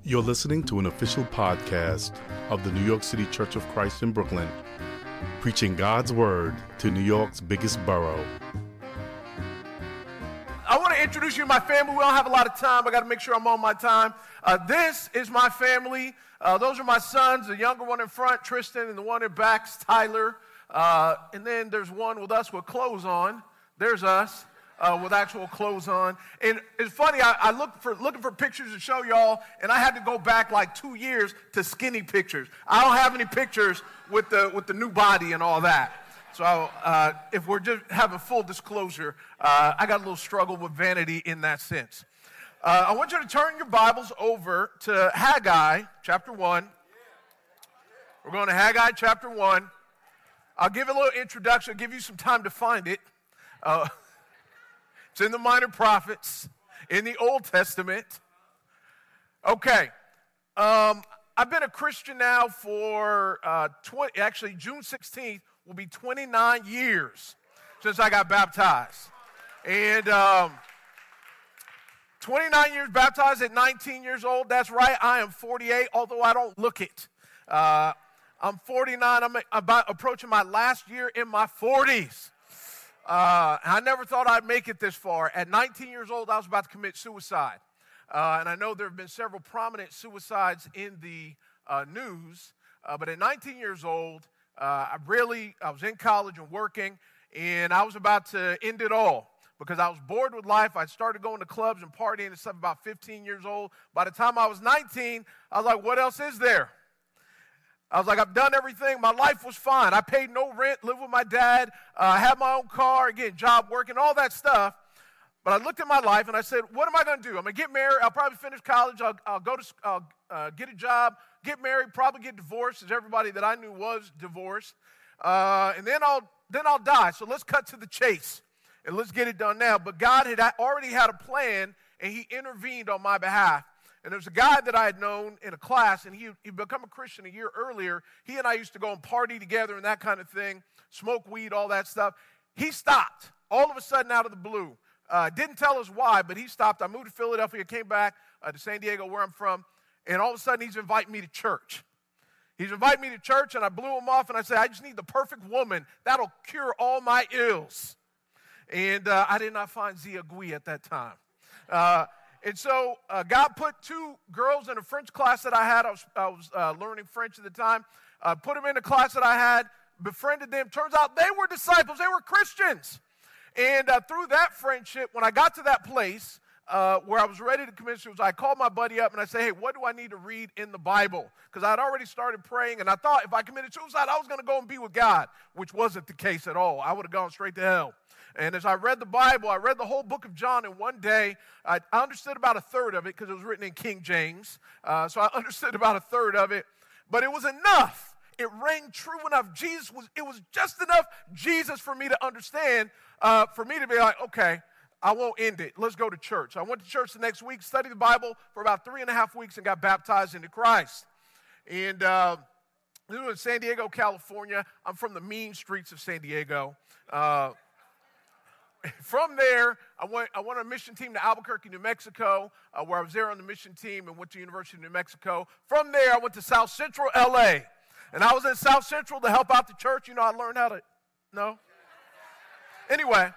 You're listening to an official podcast of the New York City Church of Christ in Brooklyn, preaching God's Word to New York's biggest borough. I want to introduce you to my family. We don't have a lot of time. I got to make sure I'm on my time. This is my family. Those are my sons, the younger one in front, Tristan, and the one in back, Tyler. And then there's one with us with clothes on. There's us. With actual clothes on. And it's funny, I looking for pictures to show y'all, and I had to go back like 2 years to skinny pictures. I don't have any pictures with the new body and all that. So if we're just having full disclosure, I got a little struggle with vanity in that sense. I want you to turn your Bibles over to Haggai chapter 1. We're going to Haggai chapter 1. I'll give a little introduction, I'll give you some time to find it. It's in the Minor Prophets, in the Old Testament. Okay. I've been a Christian now for, June 16th will be 29 years since I got baptized. And 29 years baptized at 19 years old. That's right, I am 48, although I don't look it. I'm 49. I'm about approaching my last year in my 40s. I never thought I'd make it this far. At 19 years old, I was about to commit suicide. And I know there have been several prominent suicides in the news. But at 19 years old, I was in college and working, and I was about to end it all because I was bored with life. I started going to clubs and partying and stuff about 15 years old. By the time I was 19, I was like, what else is there? I was like, I've done everything. My life was fine. I paid no rent, lived with my dad, had my own car, again, job working, all that stuff. But I looked at my life and I said, what am I going to do? I'm going to get married. I'll probably finish college. I'll go to get a job, get married, probably get divorced, as everybody that I knew was divorced. And then I'll die. So let's cut to the chase and let's get it done now. But God had already had a plan, and he intervened on my behalf. And there's a guy that I had known in a class, and he'd become a Christian a year earlier. He and I used to go and party together and that kind of thing, smoke weed, all that stuff. He stopped all of a sudden out of the blue. Didn't tell us why, but he stopped. I moved to Philadelphia, came back to San Diego, where I'm from, and all of a sudden he's inviting me to church. He's inviting me to church, and I blew him off, and I said, I just need the perfect woman. That'll cure all my ills. And I did not find Zia Gui at that time. And so God put two girls in a French class that I had. I was learning French at the time. Put them in a class that I had, befriended them. Turns out they were disciples. They were Christians. And through that friendship, when I got to that place where I was ready to commit suicide, I called my buddy up and I said, hey, what do I need to read in the Bible? Because I had already started praying, and I thought if I committed suicide, I was going to go and be with God, which wasn't the case at all. I would have gone straight to hell. And as I read the Bible, I read the whole book of John in one day. I understood about a third of it because it was written in King James. So I understood about a third of it. But it was enough. It rang true enough. It was just enough Jesus for me to understand, for me to be like, okay, I won't end it. Let's go to church. I went to church the next week, studied the Bible for about 3.5 weeks, and got baptized into Christ. And this was in San Diego, California. I'm from the mean streets of San Diego. From there, I went on a mission team to Albuquerque, New Mexico, where I was there on the mission team and went to University of New Mexico. From there, I went to South Central LA, and I was in South Central to help out the church. You know, I learned how to, no? Anyway,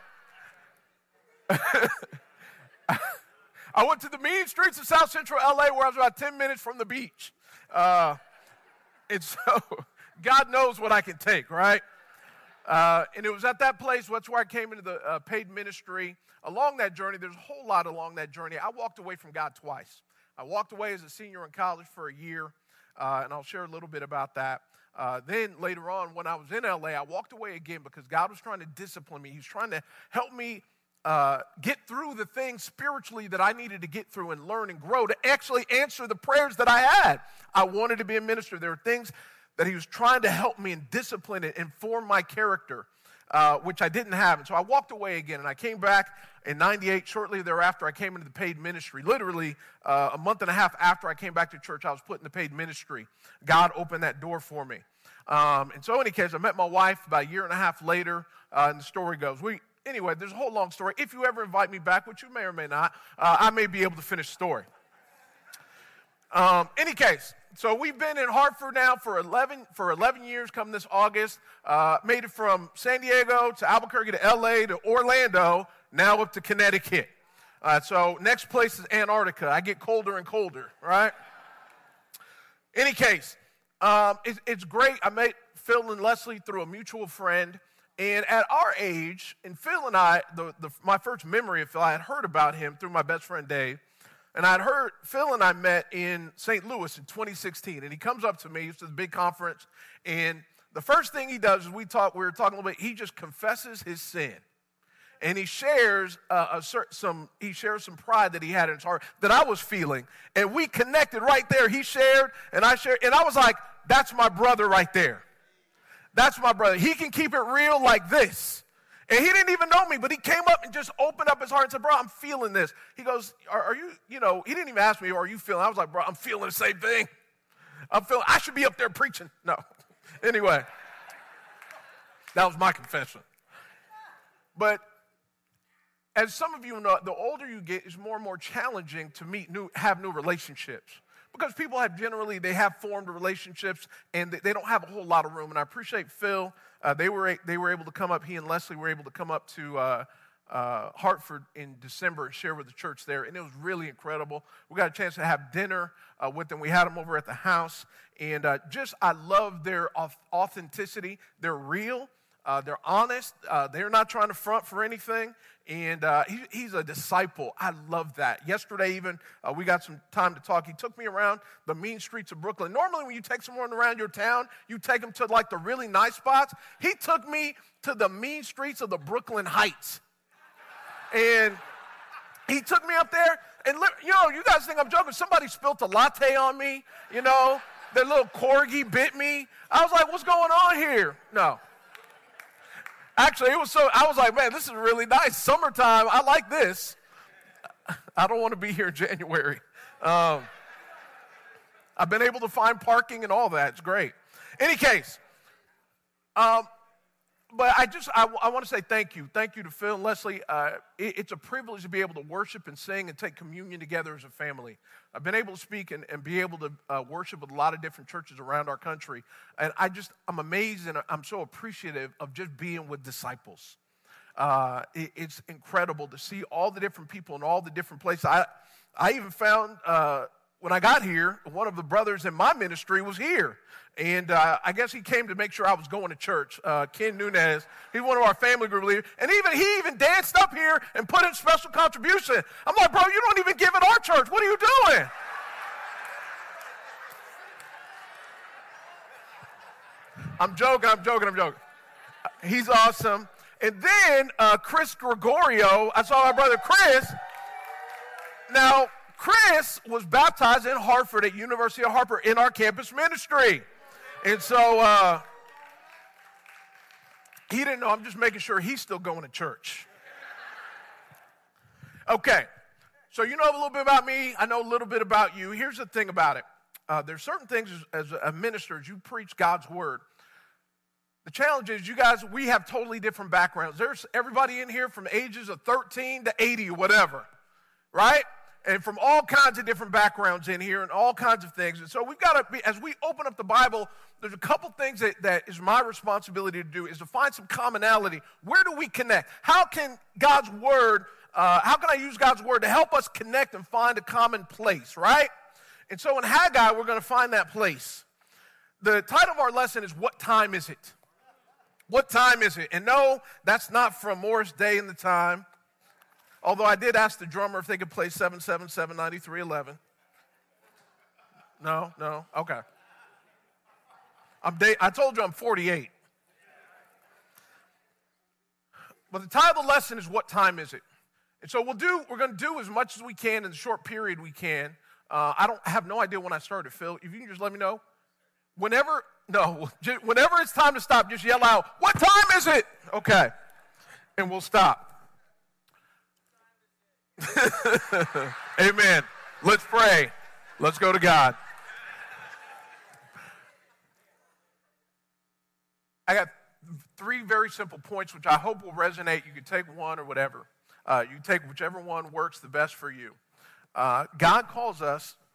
I went to the mean streets of South Central LA, where I was about 10 minutes from the beach. And so, God knows what I can take, right? And it was at that place, that's where I came into the paid ministry. Along that journey, there's a whole lot along that journey. I walked away from God twice. I walked away as a senior in college for a year, and I'll share a little bit about that. Then later on, when I was in LA, I walked away again because God was trying to discipline me. He was trying to help me get through the things spiritually that I needed to get through and learn and grow to actually answer the prayers that I had. I wanted to be a minister. There were things that he was trying to help me and discipline it and form my character, which I didn't have. And so I walked away again, and I came back in 98. Shortly thereafter, I came into the paid ministry. Literally a month and a half after I came back to church, I was put in the paid ministry. God opened that door for me. And so in any case, I met my wife about a year and a half later, and the story goes, anyway, there's a whole long story. If you ever invite me back, which you may or may not, I may be able to finish the story. Any case, so we've been in Hartford now for 11 years. Come this August, made it from San Diego to Albuquerque to L.A. to Orlando, now up to Connecticut. So next place is Antarctica. I get colder and colder, right? Any case, it's great. I met Phil and Leslie through a mutual friend. And at our age, and Phil and I, my first memory of Phil, I had heard about him through my best friend Dave. And I'd heard, Phil and I met in St. Louis in 2016. And he comes up to me, it's a big conference. And the first thing he does is we were talking a little bit, he just confesses his sin. And he shares some pride that he had in his heart that I was feeling. And we connected right there. He shared, and I shared. And I was like, that's my brother right there. That's my brother. He can keep it real like this. And he didn't even know me, but he came up and just opened up his heart and said, bro, I'm feeling this. He goes, are you, he didn't even ask me, are you feeling? I was like, bro, I'm feeling the same thing. I should be up there preaching. No. Anyway, that was my confession. But as some of you know, the older you get, it's more and more challenging to have new relationships. Because people have formed relationships and they don't have a whole lot of room. And I appreciate Phil. They were able to come up. He and Leslie were able to come up to Hartford in December and share with the church there. And it was really incredible. We got a chance to have dinner with them. We had them over at the house. And I love their authenticity. They're real. They're honest. They're not trying to front for anything. And he's a disciple. I love that. Yesterday even, we got some time to talk. He took me around the mean streets of Brooklyn. Normally when you take someone around your town, you take them to like the really nice spots. He took me to the mean streets of the Brooklyn Heights. And he took me up there. And you guys think I'm joking. Somebody spilled a latte on me. Their little corgi bit me. I was like, what's going on here? No. Actually, I was like, man, this is really nice. Summertime, I like this. I don't want to be here in January. I've been able to find parking and all that. It's great. Any case, but I want to say thank you. Thank you to Phil and Leslie. It's a privilege to be able to worship and sing and take communion together as a family. I've been able to speak and be able to worship with a lot of different churches around our country. And I'm amazed and I'm so appreciative of just being with disciples. It's incredible to see all the different people in all the different places. I even found, when I got here, one of the brothers in my ministry was here. And I guess he came to make sure I was going to church. Ken Nunez, he's one of our family group leaders. And he even danced up here and put in special contribution. I'm like, bro, you don't even give at our church. What are you doing? I'm joking. He's awesome. And then Chris Gregorio, I saw my brother Chris. Now, Chris was baptized in Hartford at University of Hartford in our campus ministry. And so he didn't know. I'm just making sure he's still going to church. Okay. So you know a little bit about me. I know a little bit about you. Here's the thing about it. There's certain things as a minister, as you preach God's word. The challenge is, you guys, we have totally different backgrounds. There's everybody in here from ages of 13 to 80 or whatever, right? And from all kinds of different backgrounds in here and all kinds of things. And so we've got to be, as we open up the Bible, there's a couple things that is my responsibility to do, is to find some commonality. Where do we connect? How can God's word, how can I use God's word to help us connect and find a common place, right? And so in Haggai, we're going to find that place. The title of our lesson is, What Time Is It? What time is it? And no, that's not from Morris Day and the Time. Although I did ask the drummer if they could play 777-9311. No? Okay. I told you I'm 48. But the title of the lesson is, What Time Is It? And so we're going to do as much as we can in the short period we can. I have no idea when I started, Phil. If you can just let me know. Whenever it's time to stop, just yell out, "What time is it?" Okay. And we'll stop. Amen. Let's pray. Let's go to God. I got 3 very simple points which I hope will resonate. You can take one or whatever. You can take whichever one works the best for you. God calls us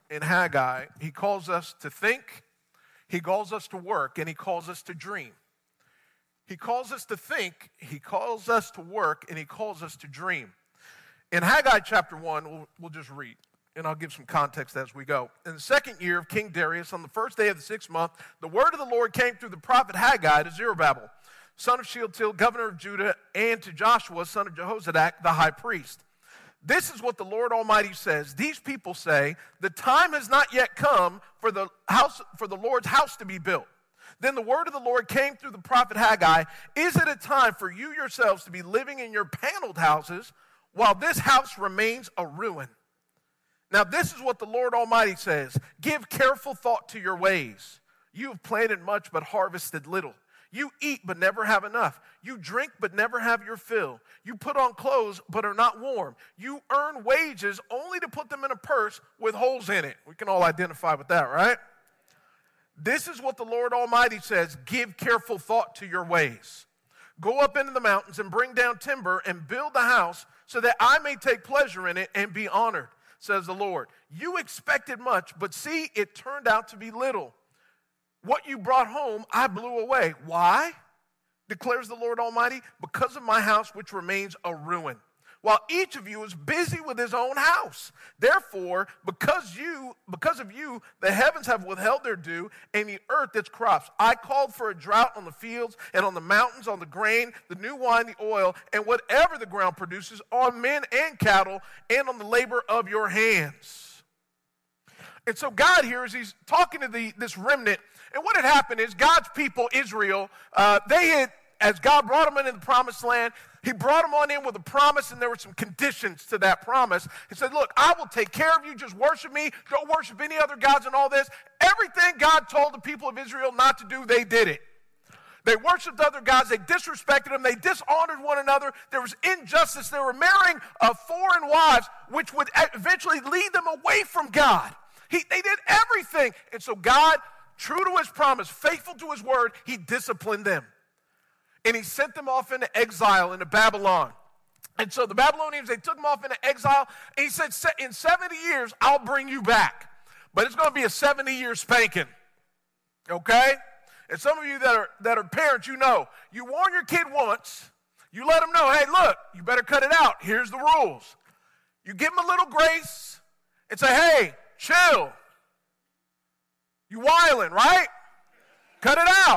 in Haggai, he calls us to think, he calls us to work, and he calls us to dream. He calls us to think, he calls us to work, and he calls us to dream. In Haggai chapter 1, we'll just read, and I'll give some context as we go. In the second year of King Darius, on the first day of the 6th month, the word of the Lord came through the prophet Haggai to Zerubbabel, son of Shealtiel, governor of Judah, and to Joshua, son of Jehozadak, the high priest. This is what the Lord Almighty says. These people say, the time has not yet come for the Lord's house to be built. Then the word of the Lord came through the prophet Haggai. Is it a time for you yourselves to be living in your paneled houses while this house remains a ruin? Now this is what the Lord Almighty says. Give careful thought to your ways. You have planted much but harvested little. You eat but never have enough. You drink but never have your fill. You put on clothes but are not warm. You earn wages only to put them in a purse with holes in it. We can all identify with that, right? This is what the Lord Almighty says. Give careful thought to your ways. Go up into the mountains and bring down timber and build a house so that I may take pleasure in it and be honored, says the Lord. You expected much, but see, it turned out to be little. What you brought home, I blew away. Why? Declares the Lord Almighty, because of my house which remains a ruin, while each of you is busy with his own house. Therefore, because of you, the heavens have withheld their dew, and the earth its crops. I called for a drought on the fields and on the mountains, on the grain, the new wine, the oil, and whatever the ground produces, on men and cattle, and on the labor of your hands. And so God here, as he's talking to this remnant, and what had happened is God's people, Israel, as God brought them into the promised land, he brought them on in with a promise, and there were some conditions to that promise. He said, look, I will take care of you. Just worship me. Don't worship any other gods and all this. Everything God told the people of Israel not to do, they did it. They worshiped other gods. They disrespected them. They dishonored one another. There was injustice. They were marrying foreign wives, which would eventually lead them away from God. They did everything. And so God, true to his promise, faithful to his word, he disciplined them. And he sent them off into exile into Babylon. And so the Babylonians, they took them off into exile. And he said, in 70 years, I'll bring you back. But it's going to be a 70-year spanking. Okay? And some of you that are parents, you know, you warn your kid once. You let them know, hey, look, you better cut it out. Here's the rules. You give them a little grace and say, hey, chill. You wildin', right? Cut it out.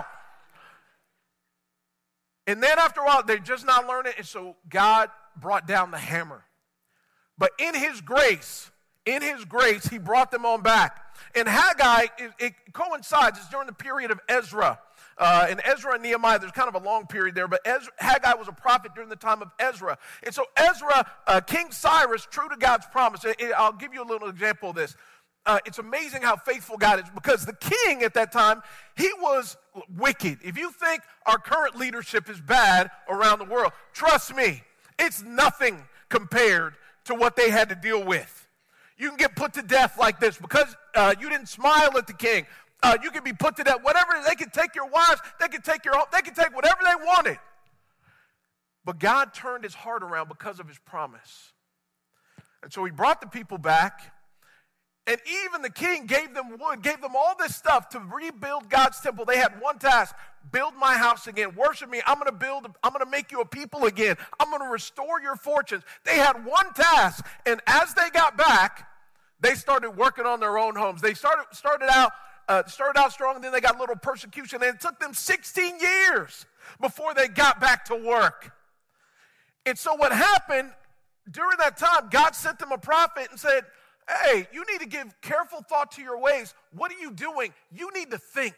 And then after a while, they're just not learning, and so God brought down the hammer. But in his grace, he brought them on back. And Haggai, it coincides, it's during the period of Ezra. And Ezra and Nehemiah, there's kind of a long period there, but Haggai was a prophet during the time of Ezra. And so Ezra, King Cyrus, true to God's promise, I'll give you a little example of this. It's amazing how faithful God is, because the king at that time, he was wicked. If you think our current leadership is bad around the world, trust me, it's nothing compared to what they had to deal with. You can get put to death like this because you didn't smile at the king. You can be put to death. Whatever, they could take your wives, they could take your home, they could take whatever they wanted. But God turned his heart around because of his promise. And so he brought the people back. And even the king gave them wood, gave them all this stuff to rebuild God's temple. They had one task: build my house again, worship me. I'm going to make you a people again. I'm going to restore your fortunes. They had one task, and as they got back, they started working on their own homes. They started out strong, and then they got a little persecution, and it took them 16 years before they got back to work. And so what happened during that time, God sent them a prophet and said, hey, you need to give careful thought to your ways. What are you doing? You need to think.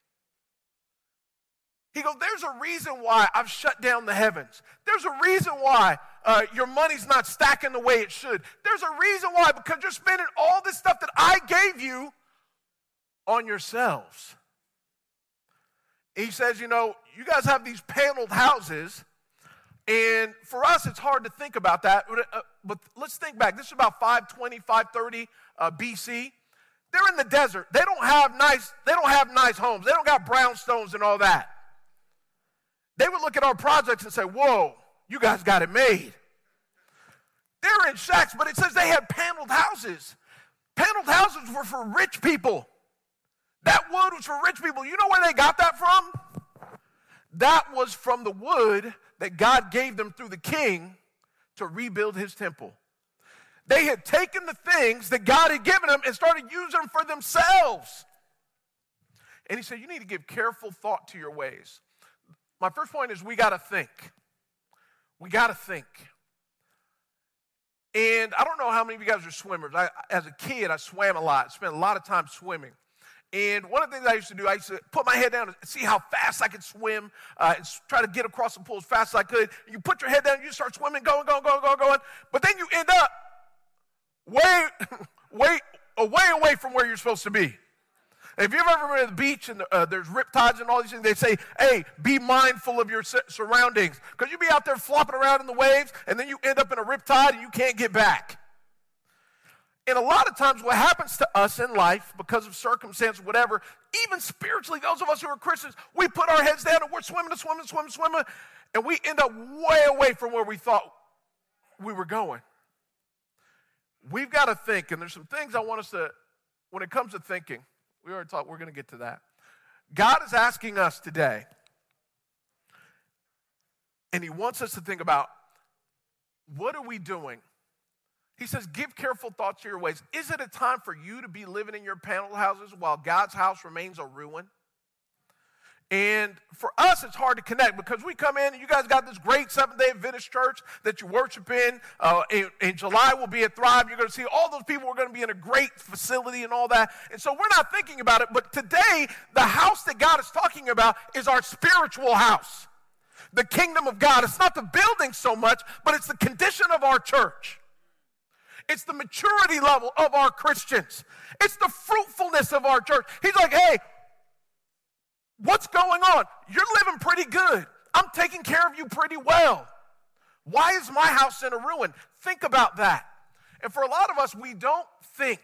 He goes, there's a reason why I've shut down the heavens. There's a reason why your money's not stacking the way it should. There's a reason why, because you're spending all this stuff that I gave you on yourselves. He says, you know, you guys have these paneled houses, and for us, it's hard to think about that. But let's think back. This is about 520, 530 BC. They're in the desert. They don't have nice homes. They don't got brownstones and all that. They would look at our projects and say, whoa, you guys got it made. They're in shacks, but it says they had paneled houses. Paneled houses were for rich people. That wood was for rich people. You know where they got that from? That was from the wood that God gave them through the king to rebuild his temple. They had taken the things that God had given them and started using them for themselves. And he said, you need to give careful thought to your ways. My first point is we got to think. We got to think. And I don't know how many of you guys are swimmers. As a kid, I swam a lot. Spent a lot of time swimming. And one of the things I used to do, I used to put my head down and see how fast I could swim, and try to get across the pool as fast as I could. You put your head down, you start swimming, going. But then you end up way away from where you're supposed to be. If you've ever been at the beach and there's riptides and all these things, they say, hey, be mindful of your surroundings. Because you be out there flopping around in the waves, and then you end up in a riptide and you can't get back. And a lot of times what happens to us in life, because of circumstance, whatever, even spiritually, those of us who are Christians, we put our heads down and we're swimming, and we end up way away from where we thought we were going. We've got to think, and there's some things I want us to, when it comes to thinking, we already talked, we're going to get to that. God is asking us today, and he wants us to think about, what are we doing? He says, give careful thought to your ways. Is it a time for you to be living in your paneled houses while God's house remains a ruin? And for us, it's hard to connect because we come in and you guys got this great Seventh-day Adventist church that you worship in. In July, we'll be at Thrive. You're going to see all those people. We're going to be in a great facility and all that. And so we're not thinking about it. But today, the house that God is talking about is our spiritual house, the kingdom of God. It's not the building so much, but it's the condition of our church. It's the maturity level of our Christians. It's the fruitfulness of our church. He's like, hey, what's going on? You're living pretty good. I'm taking care of you pretty well. Why is my house in a ruin? Think about that. And for a lot of us, we don't think.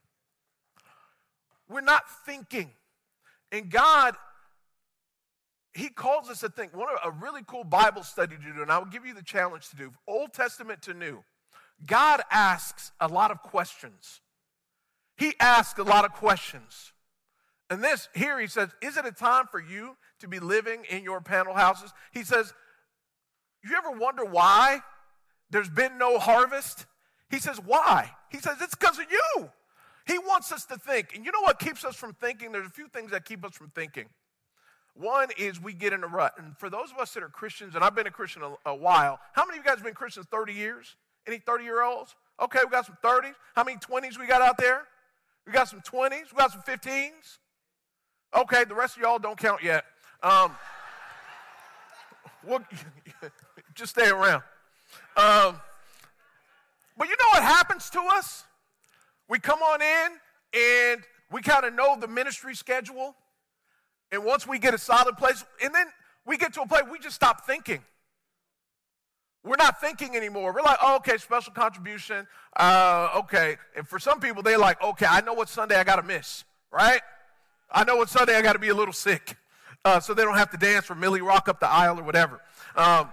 We're not thinking. And God, he calls us to think. A really cool Bible study to do, and I will give you the challenge to do, Old Testament to New. God asks a lot of questions. He asks a lot of questions. And this, here he says, is it a time for you to be living in your panel houses? He says, you ever wonder why there's been no harvest? He says, why? He says, it's because of you. He wants us to think. And you know what keeps us from thinking? There's a few things that keep us from thinking. One is we get in a rut. And for those of us that are Christians, and I've been a Christian a while, how many of you guys have been Christians 30 years? Any 30-year-olds? Okay, we got some 30s. How many 20s we got out there? We got some 20s. We got some 15s. Okay, the rest of y'all don't count yet. We'll, just stay around. But you know what happens to us? We come on in, and we kind of know the ministry schedule. And once we get a solid place, and then we get to a place we just stop thinking. We're not thinking anymore. We're like, oh, okay, special contribution. Okay. And for some people, they're like, okay, I know what Sunday I got to miss, right? I know what Sunday I got to be a little sick so they don't have to dance or Millie Rock up the aisle or whatever. And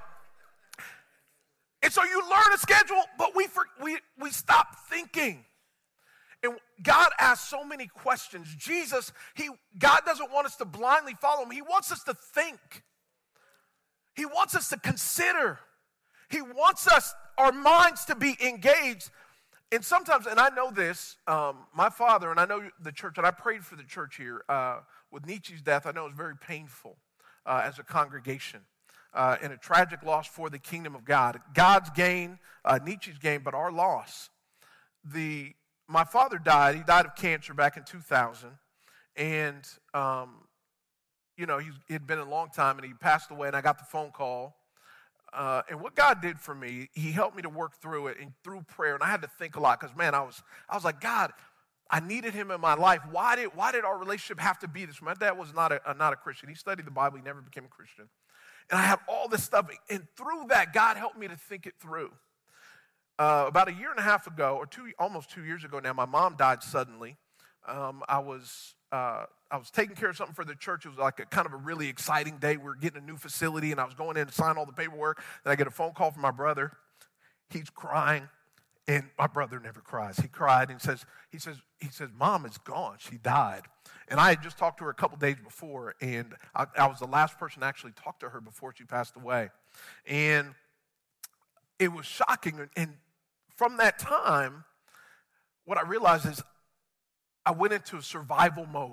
so you learn a schedule, but we stop thinking. And God asks so many questions. God doesn't want us to blindly follow him. He wants us to think. He wants us to consider. He wants our minds to be engaged. And sometimes, and I know this, my father, and I know the church, and I prayed for the church here with Nietzsche's death. I know it was very painful as a congregation and a tragic loss for the kingdom of God. God's gain, Nietzsche's gain, but our loss. My father died. He died of cancer back in 2000. And, he had been a long time, and he passed away, and I got the phone call. And what God did for me, he helped me to work through it and through prayer. And I had to think a lot because, man, I was like, God, I needed him in my life. Why did our relationship have to be this? My dad was not a Christian. He studied the Bible. He never became a Christian. And I had all this stuff. And through that, God helped me to think it through. About a year and a half ago, or almost 2 years ago now, my mom died suddenly. I was taking care of something for the church. It was like a kind of a really exciting day. We were getting a new facility, and I was going in to sign all the paperwork. Then I get a phone call from my brother. He's crying, And my brother never cries. He cried and he says, Mom is gone. She died. And I had just talked to her a couple days before, and I was the last person to actually talk to her before she passed away. And it was shocking. And from that time, what I realized is I went into a survival mode.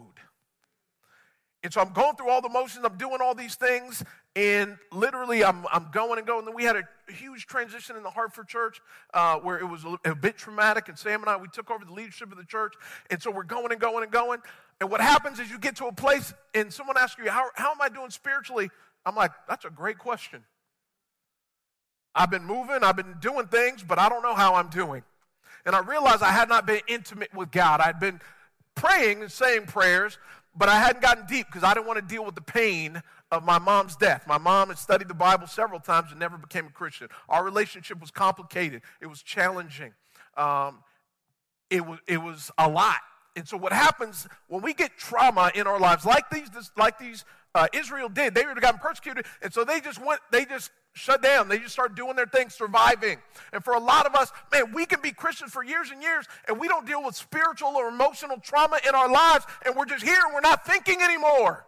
And so I'm going through all the motions, I'm doing all these things, and literally I'm going and going. And then we had a huge transition in the Hartford church where it was a bit traumatic, and Sam and I, we took over the leadership of the church, and so we're going and going and going. And what happens is you get to a place, and someone asks you, how am I doing spiritually? I'm like, that's a great question. I've been moving, I've been doing things, but I don't know how I'm doing. And I realized I had not been intimate with God. I'd been praying and saying prayers, but I hadn't gotten deep because I didn't want to deal with the pain of my mom's death. My mom had studied the Bible several times and never became a Christian. Our relationship was complicated. It was challenging. It was a lot. And so what happens when we get trauma in our lives, like these Israel did, they would have gotten persecuted, and so they just shut down. They just started doing their thing, surviving. And for a lot of us, man, we can be Christians for years and years, and we don't deal with spiritual or emotional trauma in our lives, and we're just here and we're not thinking anymore.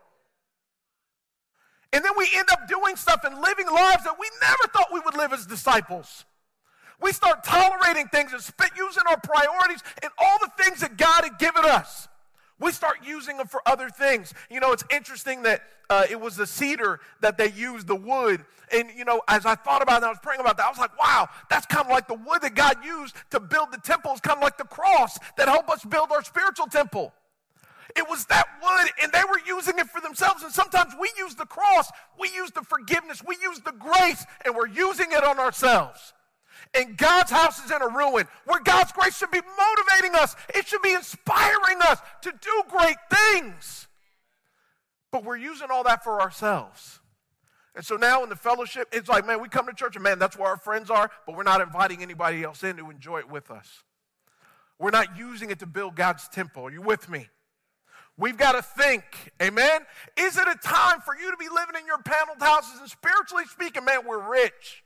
And then we end up doing stuff and living lives that we never thought we would live as disciples. We start tolerating things and using our priorities and all the things that God had given us. We start using them for other things. You know, it's interesting that it was the cedar that they used, the wood. And, you know, as I thought about it and I was praying about that, I was like, wow, that's kind of like the wood that God used to build the temple. It's kind of like the cross that helped us build our spiritual temple. It was that wood, and they were using it for themselves. And sometimes we use the cross, we use the forgiveness, we use the grace, and we're using it on ourselves. And God's house is in a ruin where God's grace should be motivating us. It should be inspiring us to do great things. But we're using all that for ourselves. And so now in the fellowship, it's like, man, we come to church and, man, that's where our friends are, but we're not inviting anybody else in to enjoy it with us. We're not using it to build God's temple. Are you with me? We've got to think, amen? Is it a time for you to be living in your paneled houses and spiritually speaking, man, we're rich,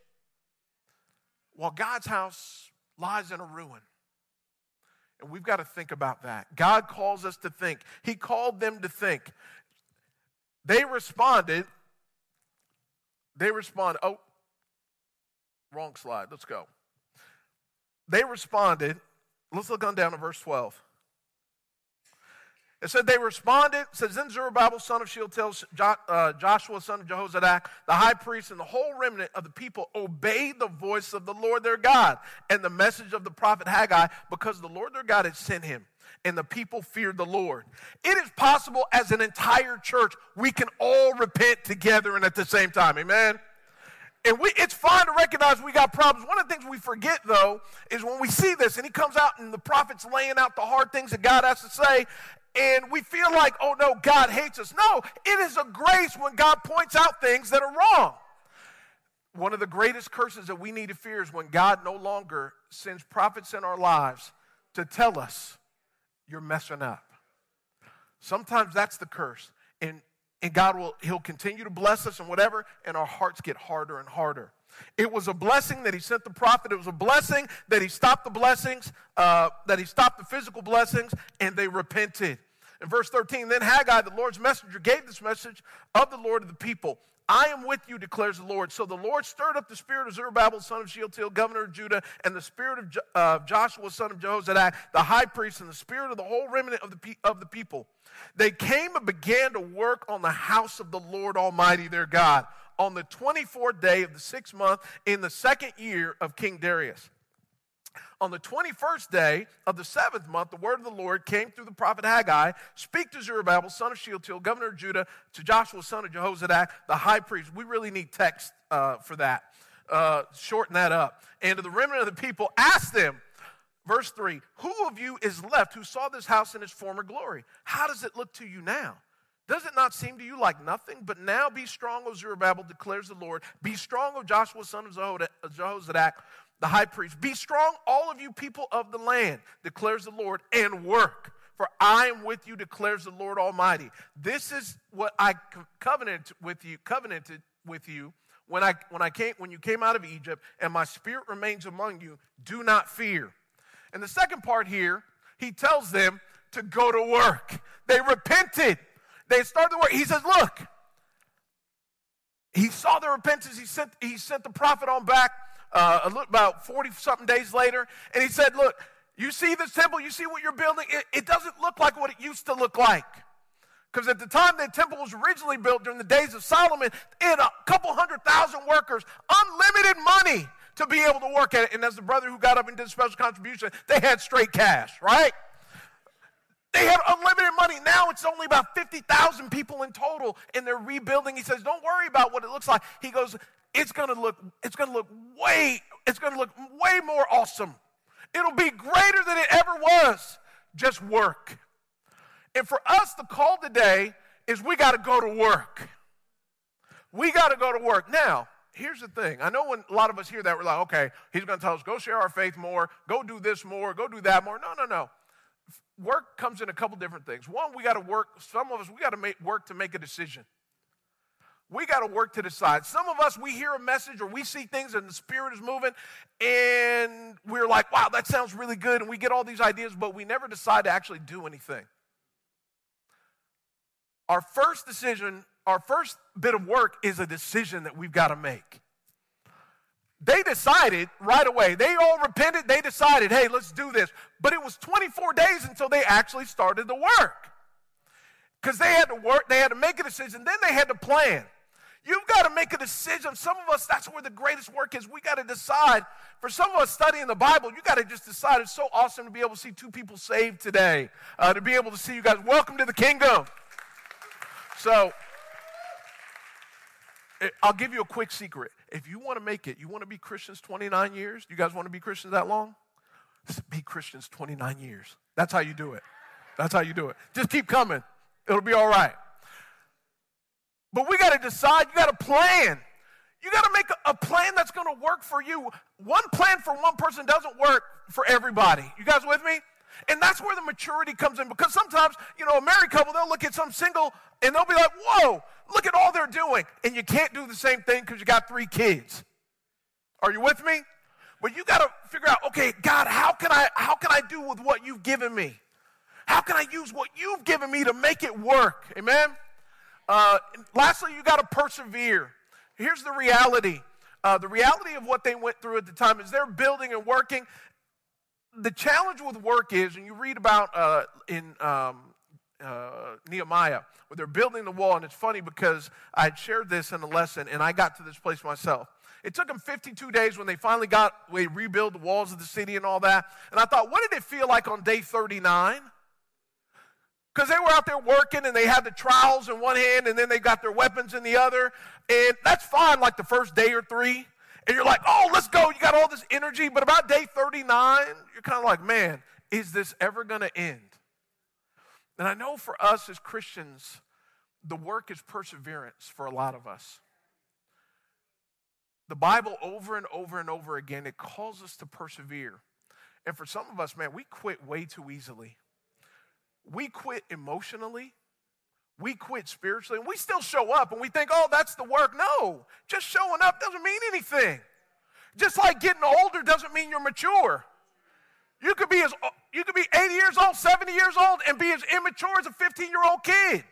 while God's house lies in a ruin? And we've got to think about that. God calls us to think. He called them to think. They responded. Oh, wrong slide. Let's go. They responded. Let's look on down to verse 12. It said they responded. It says, then Zerubbabel, son of Shealtiel, Joshua, son of Jehozadak, the high priest, and the whole remnant of the people obeyed the voice of the Lord their God and the message of the prophet Haggai, because the Lord their God had sent him, and the people feared the Lord. It is possible as an entire church, we can all repent together and at the same time. Amen? And it's fine to recognize we got problems. One of the things we forget, though, is when we see this, and he comes out and the prophet's laying out the hard things that God has to say, and we feel like, oh no, God hates us. No, it is a grace when God points out things that are wrong. One of the greatest curses that we need to fear is when God no longer sends prophets in our lives to tell us, you're messing up. Sometimes that's the curse. And God he'll continue to bless us and whatever, and our hearts get harder and harder. It was a blessing that he sent the prophet. It was a blessing that he stopped the blessings, that he stopped the physical blessings, and they repented. In verse 13, then Haggai, the Lord's messenger, gave this message of the Lord to the people. I am with you, declares the Lord. So the Lord stirred up the spirit of Zerubbabel, son of Shealtiel, governor of Judah, and the spirit of Joshua, son of Jehozadak, the high priest, and the spirit of the whole remnant of the people. They came and began to work on the house of the Lord Almighty, their God, on the 24th day of the 6th month in the 2nd year of King Darius. On the 21st day of the 7th month, the word of the Lord came through the prophet Haggai. Speak to Zerubbabel, son of Shealtiel, governor of Judah, to Joshua, son of Jehozadak, the high priest. We really need text for that. Shorten that up. And to the remnant of the people, ask them, verse 3, who of you is left who saw this house in its former glory? How does it look to you now? Does it not seem to you like nothing? But now be strong, O Zerubbabel, declares the Lord. Be strong, O Joshua, son of Jehozadak, the high priest. Be strong, all of you people of the land, declares the Lord, and work. For I am with you, declares the Lord Almighty. This is what I covenanted with you when you came out of Egypt, and my spirit remains among you, do not fear. And the second part here, he tells them to go to work. They repented. They started to work. He says, look, he saw their repentance. He sent the prophet on back about 40-something days later, and he said, look, you see this temple, you see what you're building? It doesn't look like what it used to look like. Because at the time the temple was originally built during the days of Solomon, it had a couple 100,000 workers, unlimited money to be able to work at it. And as the brother who got up and did a special contribution, they had straight cash, right? They had unlimited money. Now it's only about 50,000 people in total, and they're rebuilding. He says, don't worry about what it looks like. He goes, it's going to look way more awesome. It'll be greater than it ever was. Just work. And for us, the call today is we got to go to work. We got to go to work. Now, here's the thing. I know when a lot of us hear that, we're like, okay, he's going to tell us, go share our faith more, go do this more, go do that more. No. Work comes in a couple different things. One, we got to work. Some of us, we got to work to make a decision. We got to work to decide. Some of us, we hear a message or we see things and the Spirit is moving, and we're like, wow, that sounds really good, and we get all these ideas, but we never decide to actually do anything. Our first decision, our first bit of work is a decision that we've got to make. They decided right away. They all repented. They decided, hey, let's do this. But it was 24 days until they actually started the work. Because they had to work, they had to make a decision, then they had to plan. You've got to make a decision. Some of us, that's where the greatest work is. We got to decide. For some of us studying the Bible, you got to just decide. It's so awesome to be able to see 2 people saved today. To be able to see you guys. Welcome to the kingdom. So, I'll give you a quick secret. If you want to make it, you want to be Christians 29 years? You guys want to be Christians that long? Be Christians 29 years. That's how you do it. That's how you do it. Just keep coming. It'll be all right. But we got to decide. You got to plan. You got to make a plan that's going to work for you. One plan for one person doesn't work for everybody. You guys with me? And that's where the maturity comes in. Because sometimes, a married couple, they'll look at some single and they'll be like, whoa, look at all they're doing. And you can't do the same thing because you got 3 kids. Are you with me? But you got to figure out, okay, God, how can I do with what you've given me? How can I use what you've given me to make it work? Amen? Lastly, you got to persevere. Here's the reality. The reality of what they went through at the time is they're building and working. The challenge with work is, and you read about in Nehemiah, where they're building the wall, and it's funny because I had shared this in a lesson, and I got to this place myself. It took them 52 days when they finally rebuilt the walls of the city and all that, and I thought, what did it feel like on day 39? Because they were out there working, and they had the trowels in one hand, and then they got their weapons in the other, and that's fine like the first day or 3. And you're like, oh, let's go. You got all this energy. But about day 39, you're kind of like, man, is this ever going to end? And I know for us as Christians, the work is perseverance for a lot of us. The Bible over and over and over again, it calls us to persevere. And for some of us, man, we quit way too easily. We quit emotionally. We quit spiritually, and we still show up, and we think, oh, that's the work. No, just showing up doesn't mean anything. Just like getting older doesn't mean you're mature. You could be 80 years old, 70 years old, and be as immature as a 15-year-old kid.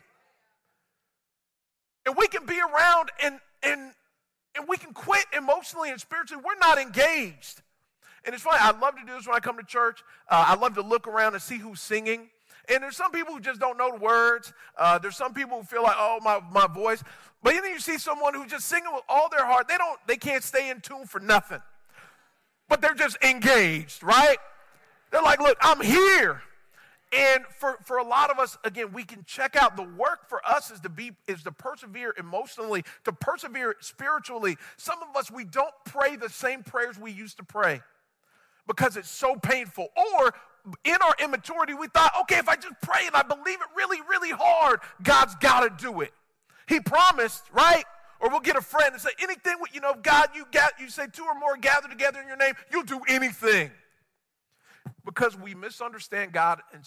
And we can be around, and we can quit emotionally and spiritually. We're not engaged. And it's funny, I love to do this when I come to church. I love to look around and see who's singing. And there's some people who just don't know the words. There's some people who feel like, oh, my voice. But then you see someone who's just singing with all their heart. They can't stay in tune for nothing. But they're just engaged, right? They're like, look, I'm here. And for a lot of us, again, we can check out the work for us is to persevere emotionally, to persevere spiritually. Some of us, we don't pray the same prayers we used to pray because it's so painful. Or in our immaturity, we thought, okay, if I just pray and I believe it really, really hard, God's got to do it. He promised, right? Or we'll get a friend and say, anything, God, you say 2 or more gather together in your name, you'll do anything. Because we misunderstand God, and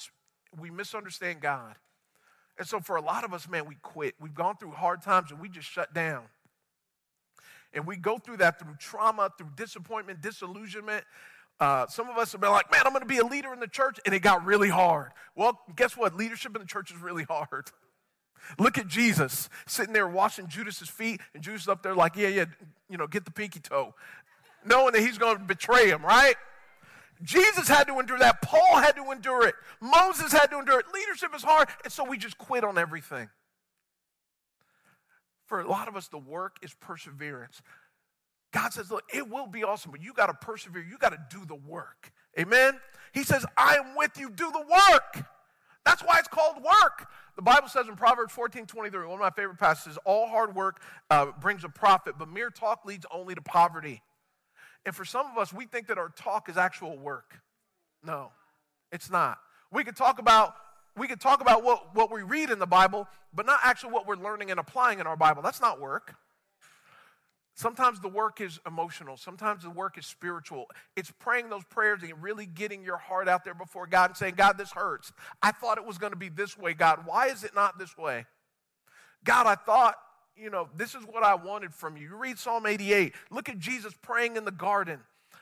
And so for a lot of us, man, we quit. We've gone through hard times, and we just shut down. And we go through that through trauma, through disappointment, disillusionment. Some of us have been like, man, I'm going to be a leader in the church, and it got really hard. Well, guess what? Leadership in the church is really hard. Look at Jesus sitting there washing Judas's feet, and Judas is up there like, yeah, get the pinky toe, knowing that he's going to betray him, right? Jesus had to endure that. Paul had to endure it. Moses had to endure it. Leadership is hard, and so we just quit on everything. For a lot of us, the work is perseverance. God says, look, it will be awesome, but you got to persevere. You got to do the work. Amen? He says, I am with you. Do the work. That's why it's called work. The Bible says in Proverbs 14:23, one of my favorite passages, all hard work brings a profit, but mere talk leads only to poverty. And for some of us, we think that our talk is actual work. No, it's not. We could talk about what we read in the Bible, but not actually what we're learning and applying in our Bible. That's not work. Sometimes the work is emotional. Sometimes the work is spiritual. It's praying those prayers and really getting your heart out there before God and saying, God, this hurts. I thought it was going to be this way, God. Why is it not this way? God, I thought, this is what I wanted from you. You read Psalm 88. Look at Jesus praying in the garden.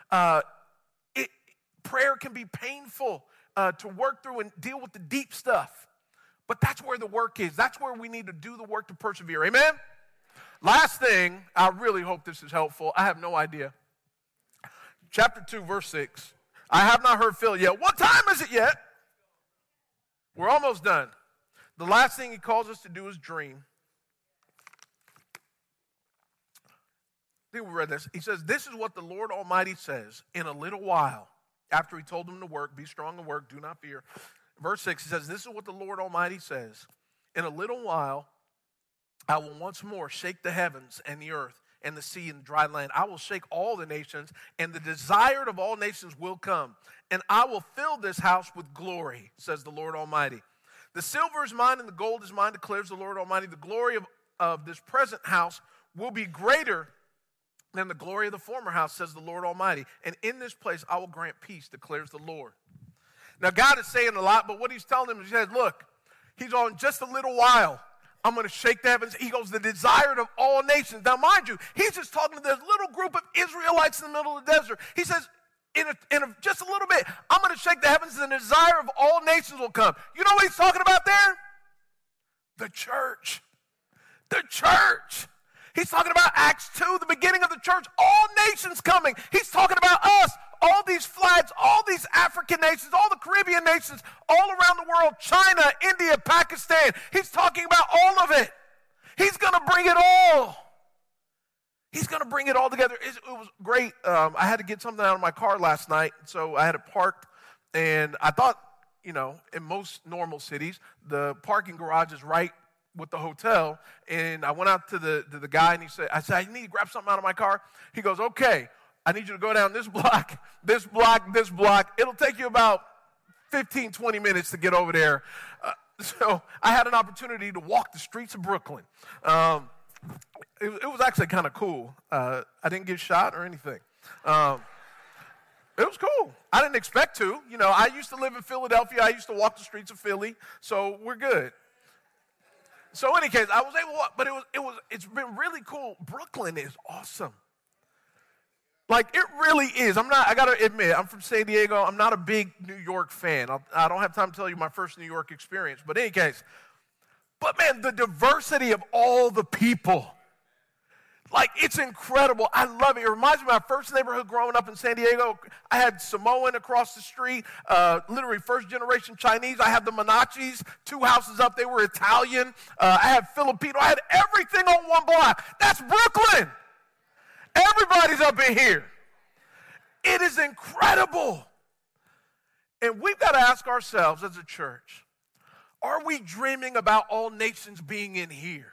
Prayer can be painful to work through and deal with the deep stuff. But that's where the work is. That's where we need to do the work to persevere. Amen? Last thing, I really hope this is helpful. I have no idea. Chapter 2, verse 6. I have not heard Phil yet. What time is it yet? We're almost done. The last thing he calls us to do is dream. I think we read this. He says, this is what the Lord Almighty says. In a little while, after he told them to work, be strong and work, do not fear. Verse 6, he says, this is what the Lord Almighty says. In a little while, I will once more shake the heavens and the earth and the sea and the dry land. I will shake all the nations, and the desired of all nations will come. And I will fill this house with glory, says the Lord Almighty. The silver is mine and the gold is mine, declares the Lord Almighty. The glory of this present house will be greater than the glory of the former house, says the Lord Almighty. And in this place I will grant peace, declares the Lord. Now God is saying a lot, but what he's telling them is, he says, look, he's on just a little while. I'm going to shake the heavens. He goes, the desired of all nations. Now, mind you, he's just talking to this little group of Israelites in the middle of the desert. He says, in just a little bit, I'm going to shake the heavens, and the desire of all nations will come. You know what he's talking about there? The church. The church. He's talking about Acts 2, the beginning of the church. All nations coming. He's talking about us. All these flags, all these African nations, all the Caribbean nations, all around the world, China, India, Pakistan. He's talking about all of it. He's going to bring it all. He's going to bring it all together. It was great. I had to get something out of my car last night, so I had it parked. And I thought, in most normal cities, the parking garage is right with the hotel. And I went out to the guy, and I said, I need to grab something out of my car. He goes, okay. I need you to go down this block, this block, this block. It'll take you about 15, 20 minutes to get over there. So I had an opportunity to walk the streets of Brooklyn. It was actually kind of cool. I didn't get shot or anything. It was cool. I didn't expect to. I used to live in Philadelphia. I used to walk the streets of Philly, so we're good. So in any case, I was able to walk, but it's been really cool. Brooklyn is awesome. Like, it really is. I got to admit, I'm from San Diego. I'm not a big New York fan. I don't have time to tell you my first New York experience. But in any case, man, the diversity of all the people, like, it's incredible. I love it. It reminds me of my first neighborhood growing up in San Diego. I had Samoan across the street, literally first-generation Chinese. I had the Monachis, 2 houses up. They were Italian. I had Filipino. I had everything on one block. That's Brooklyn. Everybody's up in here. It is incredible. And we've got to ask ourselves as a church, are we dreaming about all nations being in here?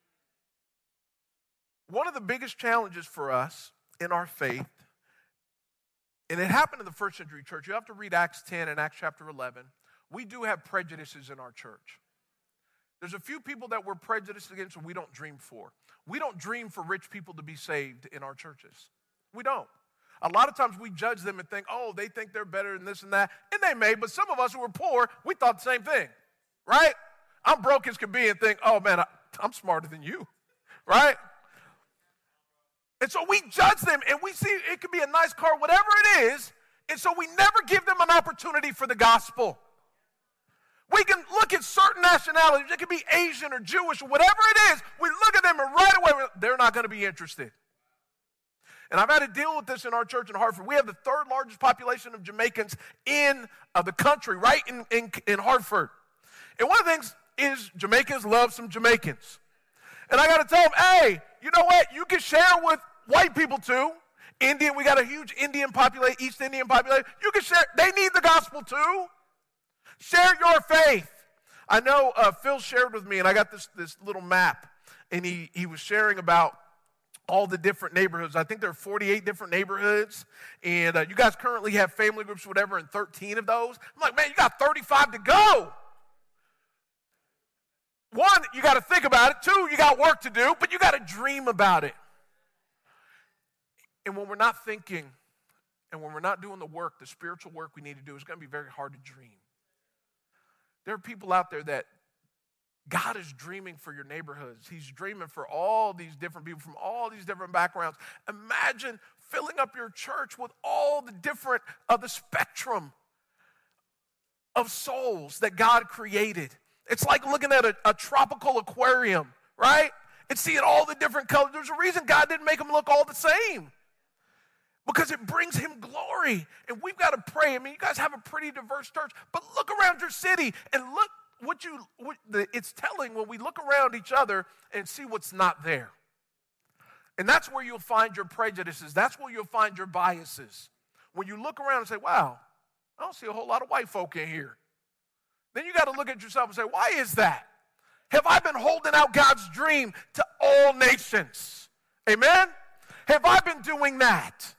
One of the biggest challenges for us in our faith, and it happened in the first century church, you have to read Acts 10 and Acts chapter 11. We do have prejudices in our church. There's a few people that we're prejudiced against and we don't dream for. We don't dream for rich people to be saved in our churches. We don't. A lot of times we judge them and think, oh, they think they're better than this and that. And they may, but some of us who were poor, we thought the same thing, right? I'm broke as can be and think, oh, man, I'm smarter than you, right? And so we judge them, and we see it could be a nice car, whatever it is, and so we never give them an opportunity for the gospel. We can look at certain nationalities. It could be Asian or Jewish or whatever it is. We look at them, and right away, they're not going to be interested. And I've had to deal with this in our church in Hartford. We have the third largest population of Jamaicans in the country, right in Hartford. And one of the things is Jamaicans love some Jamaicans. And I got to tell them, hey, you know what? You can share with white people too. Indian, we got a huge Indian population, East Indian population. You can share. They need the gospel too. Share your faith. I know Phil shared with me, and I got this little map, and he was sharing about all the different neighborhoods. I think there are 48 different neighborhoods, and you guys currently have family groups, whatever, in 13 of those. I'm like, man, you got 35 to go. One, you got to think about it. Two, you got work to do, but you got to dream about it. And when we're not thinking, and when we're not doing the work, the spiritual work we need to do, it's going to be very hard to dream. There are people out there that God is dreaming for your neighborhoods. He's dreaming for all these different people from all these different backgrounds. Imagine filling up your church with all the different of the spectrum of souls that God created. It's like looking at a tropical aquarium, right? And seeing all the different colors. There's a reason God didn't make them look all the same. Because it brings him glory. And we've got to pray. I mean, you guys have a pretty diverse church, but look around your city and look it's telling when we look around each other and see what's not there. And that's where you'll find your prejudices. That's where you'll find your biases. When you look around and say, wow, I don't see a whole lot of white folk in here. Then you got to look at yourself and say, why is that? Have I been holding out God's dream to all nations? Amen? Have I been doing that?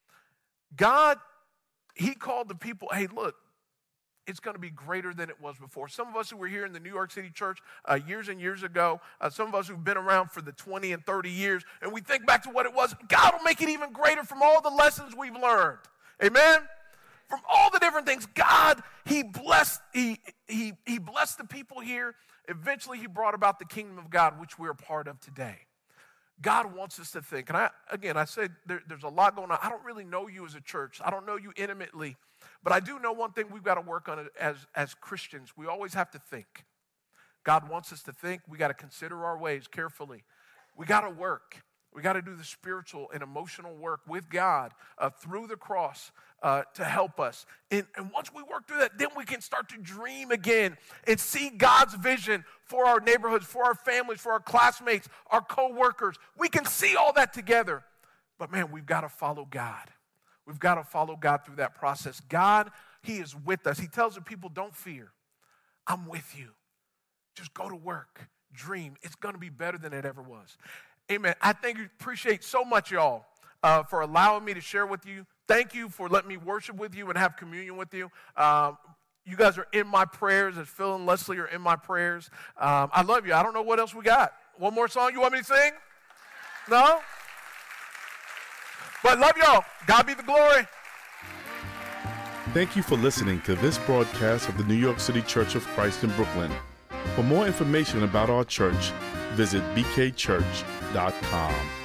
God, he called the people, hey, look, it's going to be greater than it was before. Some of us who were here in the New York City church years and years ago, some of us who've been around for the 20 and 30 years, and we think back to what it was, God will make it even greater from all the lessons we've learned. Amen? From all the different things, God, he blessed the people here. Eventually, he brought about the kingdom of God, which we're a part of today. God wants us to think. And I said there's a lot going on. I don't really know you as a church. I don't know you intimately. But I do know one thing we've got to work on it as Christians. We always have to think. God wants us to think. We got to consider our ways carefully. We got to work. We got to do the spiritual and emotional work with God through the cross to help us. And once we work through that, then we can start to dream again and see God's vision for our neighborhoods, for our families, for our classmates, our co-workers. We can see all that together. But man, we've got to follow God. We've got to follow God through that process. God, he is with us. He tells the people, don't fear. I'm with you. Just go to work. Dream. It's going to be better than it ever was. Amen. I appreciate so much, y'all, for allowing me to share with you. Thank you for letting me worship with you and have communion with you. You guys are in my prayers, as Phil and Leslie are in my prayers. I love you. I don't know what else we got. One more song you want me to sing? No? But love y'all. God be the glory. Thank you for listening to this broadcast of the New York City Church of Christ in Brooklyn. For more information about our church, visit bkchurch.com.